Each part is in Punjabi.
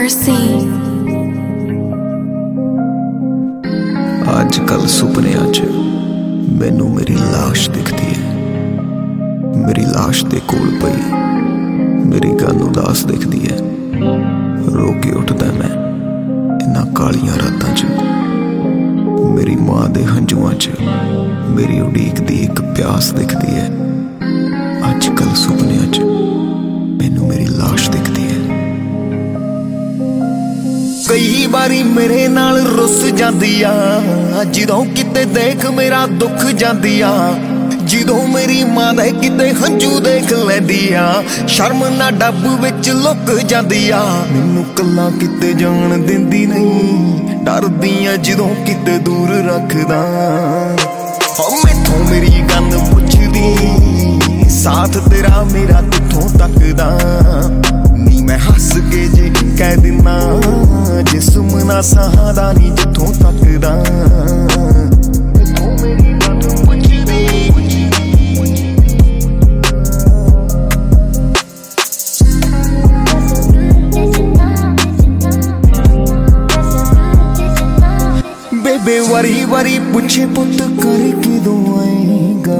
Mercy। ਅੱਜ-ਕੱਲ ਸੁਪਨਿਆਂ 'ਚ ਮੈਨੂੰ ਮੇਰੀ ਲਾਸ਼ ਦਿਖਦੀ ਹੈ। ਮੇਰੀ ਲਾਸ਼ ਦੇ ਕੋਲ ਪਈ ਮੇਰੀ ਗਨ ਉਦਾਸ ਦਿਖਦੀ ਹੈ। ਰੋ ਕੇ ਉੱਠਦਾ ਮੈਂ ਇਨ੍ਹਾਂ ਕਾਲੀਆਂ ਰਾਤਾਂ 'ਚ। ਮੇਰੀ ਮਾਂ ਦੇ ਹੰਝੂਆਂ 'ਚ ਮੇਰੀ ਉਡੀਕ ਦੀ ਇੱਕ ਪਿਆਸ ਦਿਖਦੀ ਹੈ। ਅੱਜ-ਕੱਲ ਸੁਪਨਿਆਂ 'ਚ ਮੈਨੂੰ ਮੇਰੀ ਲਾਸ਼ ਦਿਖਦੀ ਹੈ। ਕਈ ਵਾਰੀ ਮੇਰੇ ਨਾਲ ਰੁੱਸ ਜਾਂਦੀ ਆ, ਜਦੋਂ ਕਿਤੇ ਦੇਖ ਮੇਰਾ ਦੁੱਖ ਜਾਂਦੀ ਆ। ਜਦੋਂ ਮੇਰੀ ਮਾਂ ਦੇ ਕਿਤੇ ਹੰਝੂ ਦੇਖ ਲੈਂਦੀ ਆ, ਸ਼ਰਮ ਨਾ ਡੱਬ ਵਿੱਚ ਲੁੱਕ ਜਾਂਦੀ ਆ। ਮੈਨੂੰ ਕੱਲਾ ਕਿਤੇ ਜਾਣ ਦਿੰਦੀ ਨਹੀਂ, ਡਰਦੀ ਆ ਜਦੋਂ ਕਿਤੇ ਦੂਰ ਰੱਖਦਾ। ਮੈਥੋਂ ਮੇਰੀ ਗੰਨ ਪੁੱਛਦੀ, ਸਾਥ ਤੇਰਾ ਮੇਰਾ ਕਿੱਥੋਂ ਤੱਕਦਾ। ਨੀ ਮੈਂ ਹੱਸ ਕੇ ਜੇ ਕਹਿ ਦਿਨਾ, ਜਿਸਮ ਨਾ ਸਹਾਦਾ ਨੀ ਜਿੱਥੋਂ ਤੱਕਦਾ। ਮੇਰੀ ਗੰਨ ਪੁੱਛਦੀ, ਬੇਬੇ ਵਾਰੀ ਵਾਰੀ ਪੁੱਛੇ ਪੁੱਤ ਕਰ ਕਿਦੋਂ ਆਏਗਾ।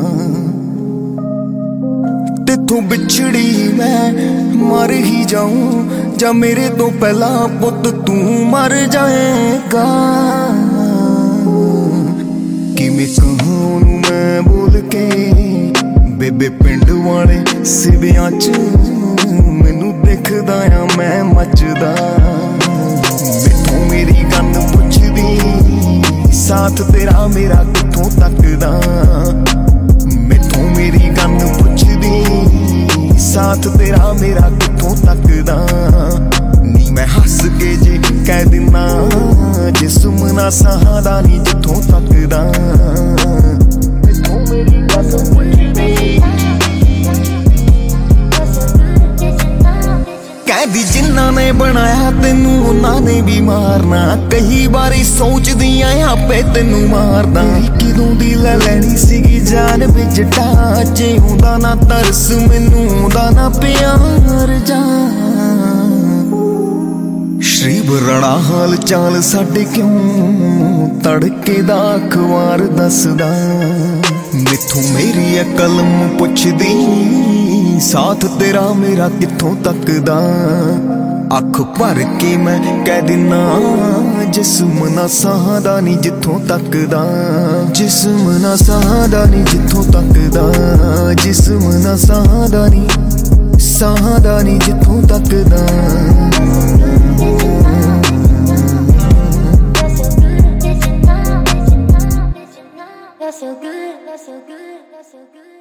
ਤੇਥੋਂ ਵਿਛੜੀ ਮੈਂ ਮਰ ਹੀ ਜਾਊਂ, ਜਾਂ ਮੇਰੇ ਤੋਂ ਪਹਿਲਾਂ ਪੁੱਤ ਤੂੰ ਮਰ ਜਾਏਗਾ। ਕਿਵੇਂ ਕਹਾਂ ਉਹਨੂੰ ਮੈਂ ਬੋਲ ਕੇ, ਬੇਬੇ ਪਿੰਡ ਵਾਲੇ ਸਿਵਿਆਂ 'ਚ ਮੈਨੂੰ ਦਿਖਦਾ ਆ ਮੈਂ ਮੱਚਦਾ। ਮੈਥੋਂ ਮੇਰੀ ਗੰਨ ਪੁੱਛਦੀ, ਸਾਥ ਤੇਰਾ ਮੇਰਾ ਕਿੱਥੋਂ ਤੱਕਦਾ। ਮੈਥੋਂ ਮੇਰੀ ਗੰਨ ਪੁੱਛਦੀ, ਸਾਥ ਤੇਰਾ ਮੇਰਾ ਕਿੱਥੋਂ ਤੱਕਦਾ। ਨੀ ਮੈਂ ਹੱਸ ਕੇ ਜੇ ਕਹਿ ਦਿਨਾ, ਜਿਸਮ ਨਾ ਸਹਾਦਾ ਨੀ ਜਿੱਥੋਂ ਤੱਕਦਾ। ਮੈਥੋਂ ਮੇਰੀ ਗੰਨ ਪੁੱਛਦੀ, ਕਹਿੰਦੀ ਜਿਨ੍ਹਾਂ ਨੇ ਬਣਾਇਆ ਤੈਨੂੰ ਉਹਨਾਂ ਨੇ ਵੀ ਮਾਰਨਾ। ਕਈ ਵਾਰੀ ਸੋਚਦੀ ਆਂ ਆਪੇ ਤੈਨੂੰ ਮਾਰਦਾ। ਕਿਦੋਂ ਦੀ ਲੈ ਲੈਣੀ ਸੀਗੀ ਜਾਨ ਵਿੱਚ ਟਾਚੇ, ਹੁੰਦਾ ਨਾ ਤਰਸ ਮੈਨੂੰ ਹੁੰਦਾ ਨਾ ਪਿਆਰ ਜਾ। ਸ਼ਰੀਬ ਰਣਾ ਹਾਲ ਚਾਲ ਸਾਡੇ ਕਿਉਂ ਤੜਕੇ ਦਾ ਅਖਬਾਰ ਦੱਸਦਾ। ਮੈਥੋਂ ਮੇਰੀ ਇਹ ਕਲਮ ਪੁੱਛਦੀ, ਸਾਥ ਤੇਰਾ ਮੇਰਾ ਕਿੱਥੋਂ ਤੱਕਦਾ। ਅੱਖ ਭਰ ਕੇ ਮੈਂ ਕਹਿ ਦਿਨਾ, ਜਿਸਮ ਨਾ ਸਹਾਦਾ ਨੀ ਜਿੱਥੋਂ ਤੱਕਦਾ। ਜਿਸਮ ਨਾ ਸਹਾਦਾ ਨੀ ਜਿੱਥੋਂ ਤੱਕਦਾ। ਜਿਸਮ ਨਾ ਸਹਾਦਾ ਨੀ ਜਿੱਥੋਂ ਤੱਕਦਾ। That's so good, that's so good, that's so good.